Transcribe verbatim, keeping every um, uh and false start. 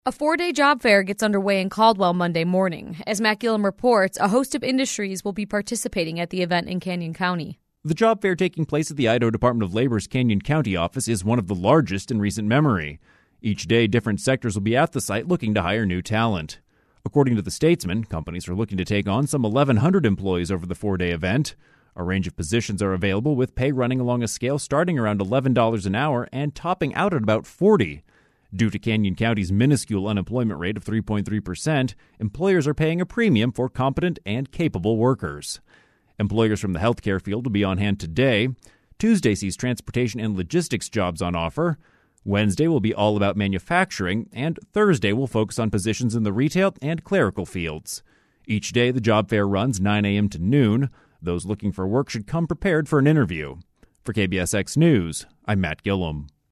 A four-day job fair gets underway in Caldwell Monday morning. As Matt Gillum reports, a host of industries will be participating at the event in Canyon County. The job fair taking place at the Idaho Department of Labor's Canyon County office is one of the largest in recent memory. Each day, different sectors will be at the site looking to hire new talent. According to the Statesman, companies are looking to take on some eleven hundred employees over the four-day event. A range of positions are available, with pay running along a scale starting around eleven dollars an hour and topping out at about forty dollars. Due to Canyon County's minuscule unemployment rate of three point three percent, employers are paying a premium for competent and capable workers. Employers from the healthcare field will be on hand today. Tuesday sees transportation and logistics jobs on offer. Wednesday will be all about manufacturing, and Thursday will focus on positions in the retail and clerical fields. Each day, the job fair runs nine a.m. to noon. Those looking for work should come prepared for an interview. For K B S X News, I'm Matt Gillum.